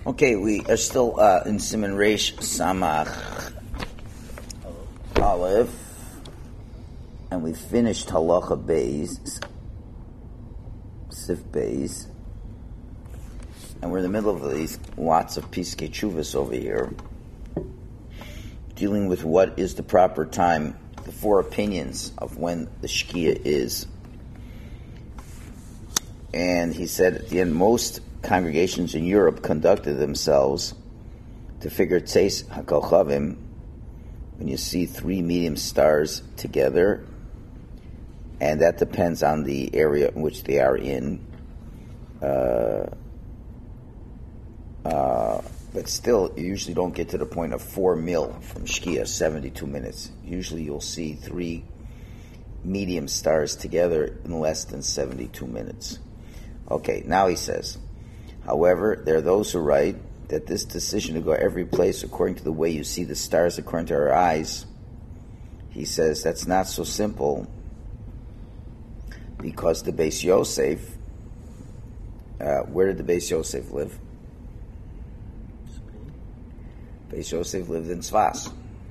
Okay, we are still in Siman Reish Samach Aleph, and we finished Halacha Beis, Sif Beis, and we're in the middle of these lots of Piskei Teshuvos over here, dealing with what is the proper time, the four opinions of when the Shkia is. And he said at the end, most congregations in Europe conducted themselves to figure Tzeis HaKochavim, when you see three medium stars together, and that depends on the area in which they are in. But still, you usually don't get to the point of 4 mil from Shkia, 72 minutes. Usually you'll see three medium stars together in less than 72 minutes. Okay, now he says, however, there are those who write that this decision to go every place according to the way you see the stars according to our eyes, he says that's not so simple, because the Beis Yosef, where did the Beis Yosef live? Beis Yosef lived in Tzfas.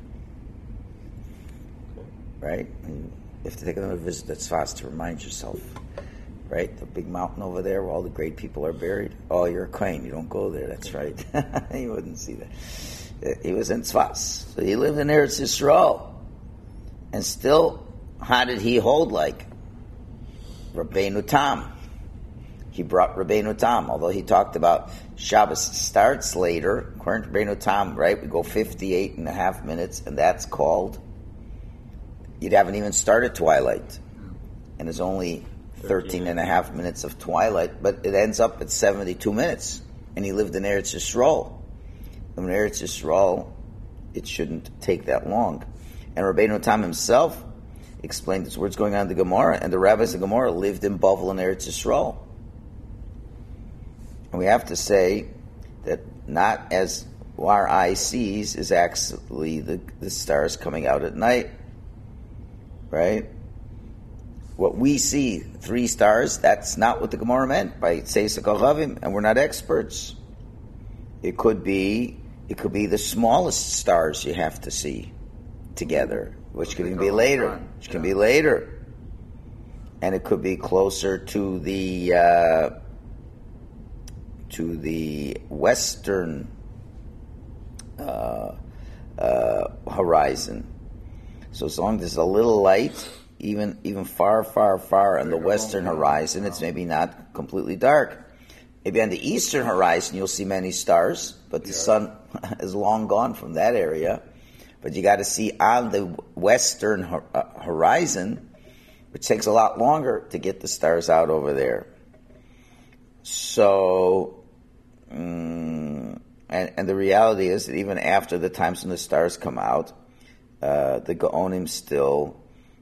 Right? And you have to take another visit to Tzfas to remind yourself. Right? The big mountain over there where all the great people are buried. Oh, you're a Kohen. You don't go there. That's right. You wouldn't see that. He was in Tzfas. So he lived in Eretz Yisrael. And still, how did he hold like? Rabbeinu Tam. He brought Rabbeinu Tam, although he talked about Shabbos starts later. According to Rabbeinu Tam, right, we go 58 and a half minutes, and that's called, you'd haven't even started twilight. And there's only 13 and a half minutes of twilight, but it ends up at 72 minutes. And he lived in Eretz Yisrael. And in Eretz Yisrael, it shouldn't take that long. And Rabbeinu Tam himself explained this words going on in the Gemara, and the rabbis of Gemara lived in Bavel and Eretz Yisrael. And we have to say that not as our eye sees is actually the stars coming out at night, right? What we see, 3 stars, that's not what the Gemara meant by Tzeis HaKochavim, and we're not experts. It could be the smallest stars you have to see together, which can be later. And it could be closer to the western horizon. So as long as there's a little light, even far, far, far on the western horizon, it's maybe not completely dark. Maybe on the eastern horizon you'll see many stars, but the sun is long gone from that area. But you got to see on the western horizon, which takes a lot longer to get the stars out over there. So, and the reality is that even after the times when the stars come out, the Gaonim still,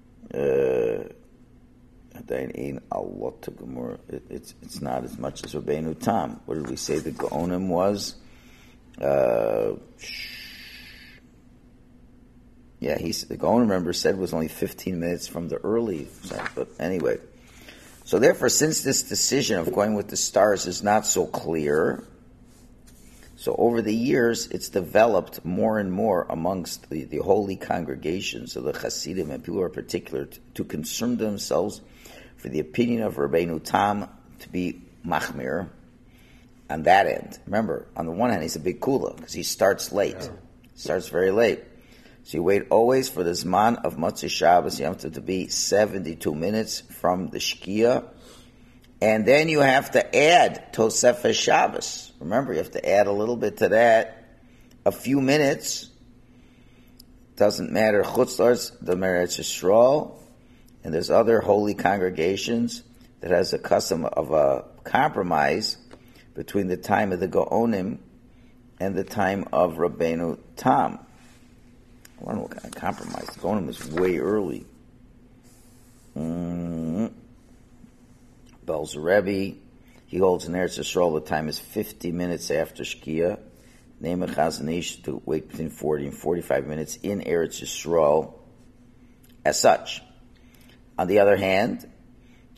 it's not as much as Rabbeinu Tam. What did we say the Gaonim was? The Gaon member said was only 15 minutes from the early, but anyway. So therefore, since this decision of going with the stars is not so clear, so over the years, it's developed more and more amongst the holy congregations of the Hasidim and people who are particular to concern themselves for the opinion of Rabbeinu Tam to be machmir on that end. Remember, on the one hand, he's a big kula because he starts late. Starts very late. So you wait always for the Zman of Motzei Shabbos Yom Tov to be 72 minutes from the Shkia. And then you have to add Tosefes Shabbos. Remember, you have to add a little bit to that. A few minutes. Doesn't matter. Chutz La'aretz, the Eretz Yisrael. And there's other holy congregations that has a custom of a compromise between the time of the Gaonim and the time of Rabbeinu Tam. I don't know what kind of compromise. The Gaonim was way early. Belz Rebbe, he holds in Eretz Yisrael the time is 50 minutes after Shkia. Name of Chazon Ish to wait between 40 and 45 minutes in Eretz Yisrael as such. On the other hand,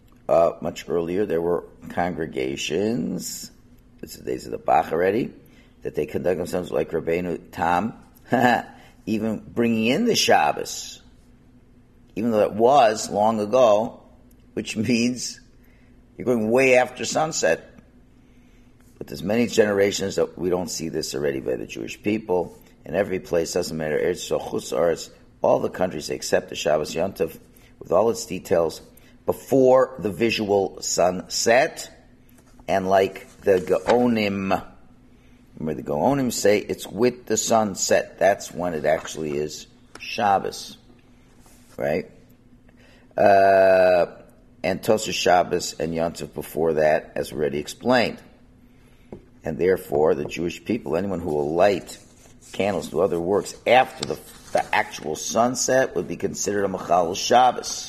much earlier there were congregations, it's the days of the Bach already, that they conduct themselves like Rabbeinu Tam, even bringing in the Shabbos, even though it was long ago, which means you're going way after sunset. But there's many generations that we don't see this already by the Jewish people. In every place, doesn't matter, Eretz Yisrael, Chutz La'aretz, all the countries except the Shabbos Yom Tov, with all its details, before the visual sunset, and like the Gaonim, remember the Gaonim say it's with the sunset. That's when it actually is Shabbos, right? And Tosar Shabbos and Yom Tov before that, as already explained. And therefore, the Jewish people, anyone who will light candles, do other works after the actual sunset, would be considered a Mechalel Shabbos.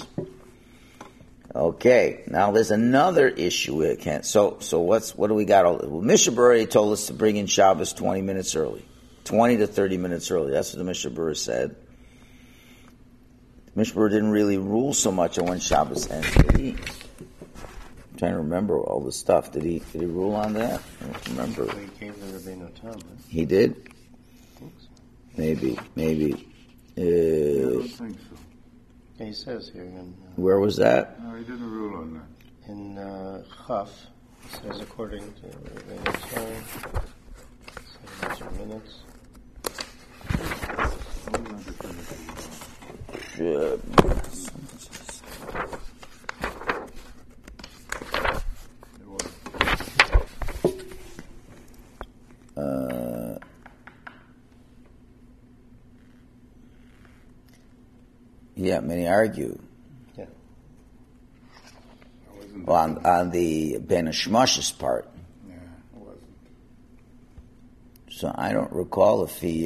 Okay, now there's another issue. So what do we got? Well, Mishnah Berurah told us to bring in Shabbos 20 minutes early, 20 to 30 minutes early. That's what the Mishnah Berurah said. Mishnah Berurah didn't really rule so much on when Shabbos ends, did he? I'm trying to remember all the stuff. Did he rule on that? I don't remember. He gave the Rabbeinu Tam, right? He did? I think so. Maybe. I don't think so. Yeah, he says here in... Where was that? No, he didn't rule on that. In Chaf, it says according to Rabbeinu Tam, 72 minutes. Yeah, many argue. Yeah. Well, on the Ben Shmash's part. Yeah, it wasn't. So I don't recall if he...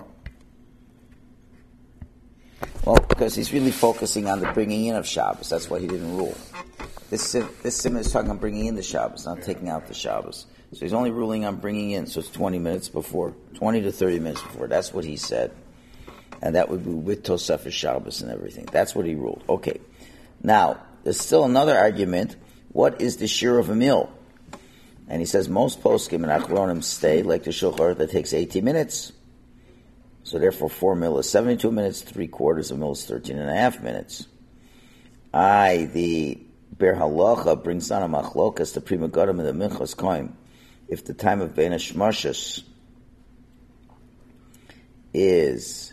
Well, because he's really focusing on the bringing in of Shabbos. That's why he didn't rule. This Simon is talking on bringing in the Shabbos, not taking out the Shabbos. So he's only ruling on bringing in. So it's 20 minutes before, 20 to 30 minutes before. That's what he said. And that would be with Tosefes Shabbos and everything. That's what he ruled. Okay. Now, there's still another argument. What is the shir of a meal? And he says most poskim and achronim stay like the Shulchan Aruch that takes 18 minutes. So therefore, 4 mil is 72 minutes, 3/4 of a mil is 13.5 minutes. The Ber Halacha brings down a machlokas, the Prima Godim and the Minchas Koim. If the time of Bein HaShmashos is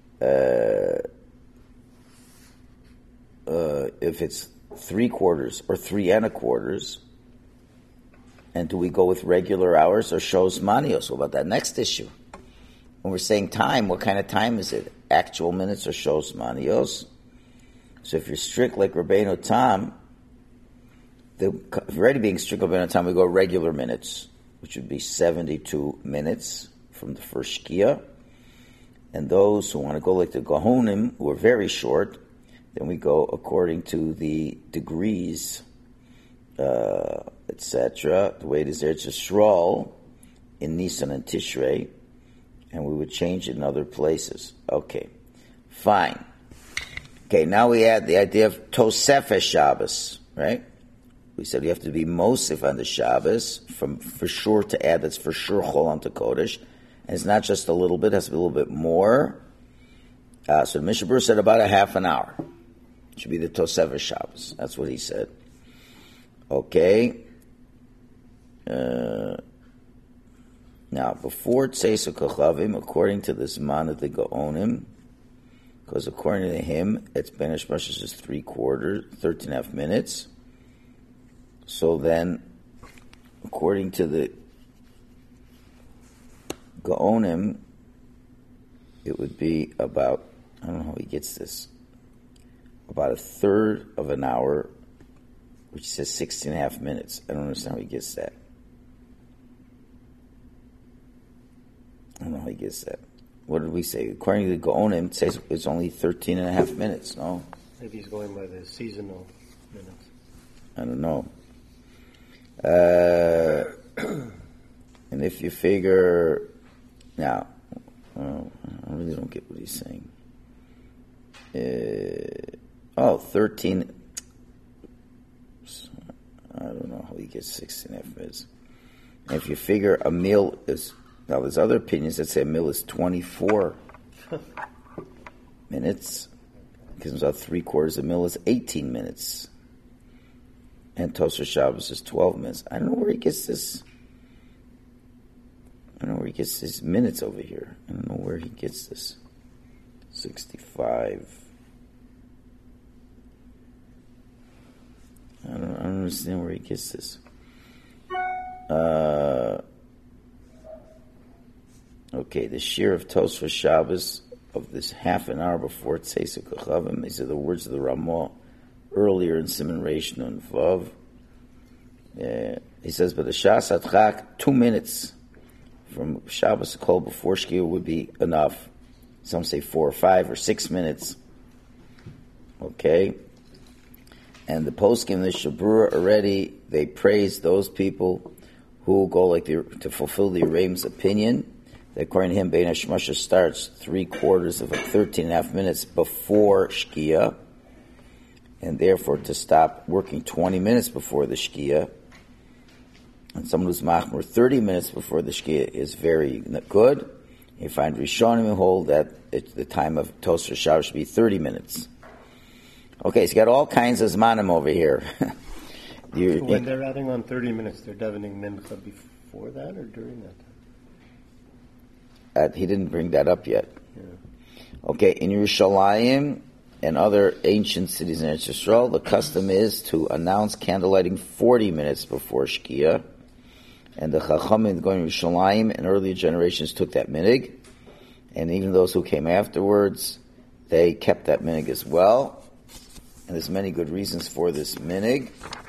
if it's 3/4 or 3.25, and do we go with regular hours or shows manios? What about that next issue? When we're saying time, what kind of time is it? Actual minutes or shows manios? So if you're strict like Rabbeinu Tam, if you're already being strict like Rabbeinu Tam, we go regular minutes, which would be 72 minutes from the first Shkia. And those who want to go like the Gahonim, who are very short, then we go according to the degrees, etc. The way it is there, it's a Yisrael in Nisan and Tishrei, and we would change it in other places. Okay, fine. Okay, now we add the idea of Tosefes Shabbos, right? We said we have to be Mosif on the Shabbos, for sure to add that's for sure Chol on to Kodesh. And it's not just a little bit, it has to be a little bit more. So the Mishnah Berurah said about a half an hour. It should be the Tosefes Shabbos. That's what he said. Okay. Now, before Tzeis Kochavim, according to this man of the Gaonim, because according to him, it's Ben HaShmashos is 3/4, 13.5 minutes. So then, according to the Gaonim, it would be about, I don't know how he gets this, about a third of an hour, which says 16.5 minutes. I don't understand how he gets that. I don't know how he gets that. What did we say? According to the Gaonim, it says it's only 13.5 minutes, no? Maybe he's going by the seasonal minutes. I don't know. And if you figure... Now, I really don't get what he's saying. 13... I don't know how he gets 16.5 minutes. And if you figure a meal is Now, there's other opinions that say a mill is 24 minutes, because it's about 3/4 of a mill is 18 minutes. And Tosfos Shabbos is 12 minutes. I don't know where he gets this. I don't know where he gets his minutes over here. I don't know where he gets this. 65. I don't understand where he gets this. Okay, the shir of Tosfos Shabbos of this half an hour before Tzeis Kochavim. These are the words of the Ramah earlier in Siman Reish Nun Vav. He says, but the Shas Atchak, 2 minutes from Shabbos Kol before Shkia would be enough. Some say 4 or 5 or 6 minutes. Okay. And the poskim, the Shabura already, they praise those people who go like to fulfill the Ram's opinion. That according to him, Bein HaShemasha starts 3/4 of 13.5 minutes before Shkia, and therefore to stop working 20 minutes before the Shkia. And someone who's machmer 30 minutes before the Shkia is very good. You find Rishonim who hold that the time of Tosfos Shabbos should be 30 minutes. Okay, so you got all kinds of zmanim over here. When they're adding on 30 minutes, they're davening mincha before that or during that time? He didn't bring that up yet. Yeah. Okay, in Yerushalayim and other ancient cities in Eretz Yisrael, the custom is to announce candlelighting 40 minutes before Shkia. And the Chachamim going to Yerushalayim and earlier generations took that minig. And even those who came afterwards, they kept that minig as well. And there's many good reasons for this minig.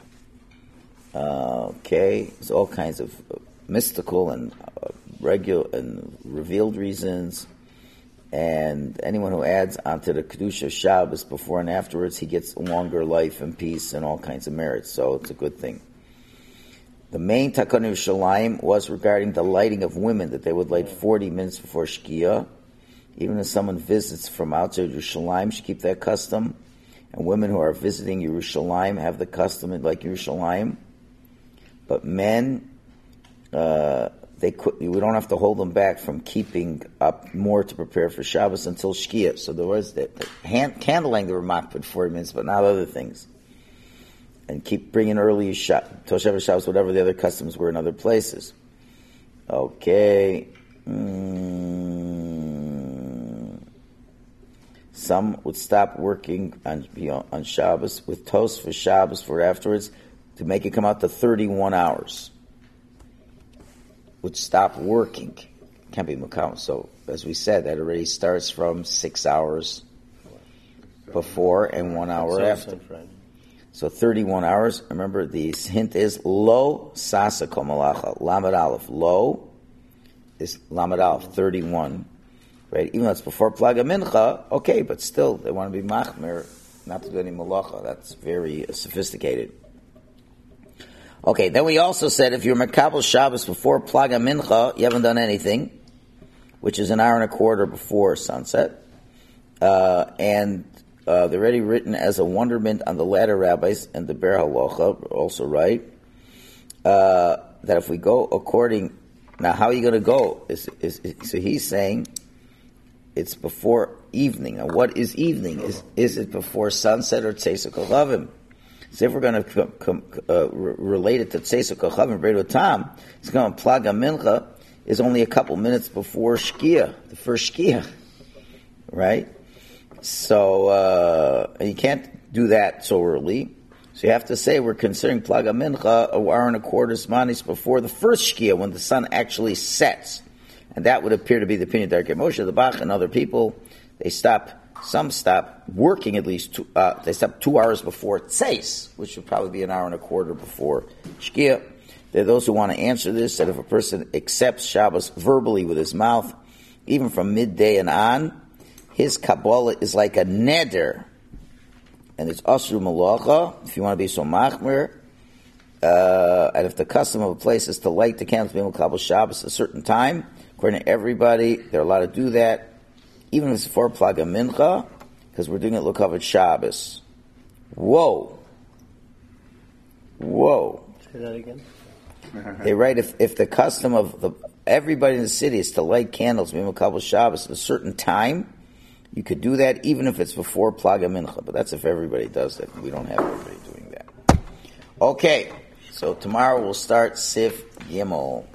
Okay, there's all kinds of mystical and regular and revealed reasons. And anyone who adds onto the Kedusha of Shabbos before and afterwards, he gets longer life and peace and all kinds of merits. So it's a good thing. The main Takana Yerushalayim was regarding the lighting of women, that they would light 40 minutes before Shkia. Even if someone visits from outside Yerushalayim, should keep that custom. And women who are visiting Yerushalayim have the custom like Yerushalayim. But men, we don't have to hold them back from keeping up more to prepare for Shabbos until Shkia. So there was the candling, they were makpid 40 minutes, but not other things. And keep bringing early Toshav Shabbos, whatever the other customs were in other places. Okay. Some would stop working on Shabbos with Tosfos Shabbos for afterwards to make it come out to 31 hours. Would stop working. Can't be Makam. So, as we said, that already starts from 6 hours before and 1 hour after. So 31 hours. Remember, the hint is lo sasa kol malacha. Lamed Aleph. Lo is Lamed Aleph, 31. Right? Even though it's before Plaga Mincha, okay, but still, they want to be machmer, not to do any malacha. That's very sophisticated. Okay, then we also said if you're Makabel Shabbos before Plaga Mincha, you haven't done anything, which is an hour and a quarter before sunset. And they're already written as a wonderment on the latter rabbis and the Ber Halacha, also right, that if we go according, now how are you going to go? So he's saying it's before evening. Now what is evening? Is it before sunset or Tzeis Kochavim? So if we're going to relate it to Tzeis Kochavim, Breido Tam, it's going to Plaga Mincha is only a couple minutes before Shkia, the first Shkia, right? So you can't do that so early. So you have to say we're considering Plaga Mincha a hour and a quarter manis before the first Shkia, when the sun actually sets. And that would appear to be the opinion of Darkei Moshe, the Bach, and other people. Some stop working at least they stop 2 hours before Tzeis, which would probably be an hour and a quarter before Shkia. There are those who want to answer this, that if a person accepts Shabbos verbally with his mouth, even from midday and on, his Kabbalah is like a neder. And it's Asru Malacha, if you want to be so machmer. And if the custom of a place is to light the candles before Kabbalah Shabbos at a certain time, according to everybody, they're allowed to do that, even if it's for Plaga Mincha, because we're doing it L'Kavod Shabbos. Whoa. Say that again. They write if the custom of everybody in the city is to light candles, Mimakabbal Shabbos, at a certain time, you could do that even if it's before Plaga Mincha. But that's if everybody does that. We don't have everybody doing that. Okay, so tomorrow we'll start Sif Gimel.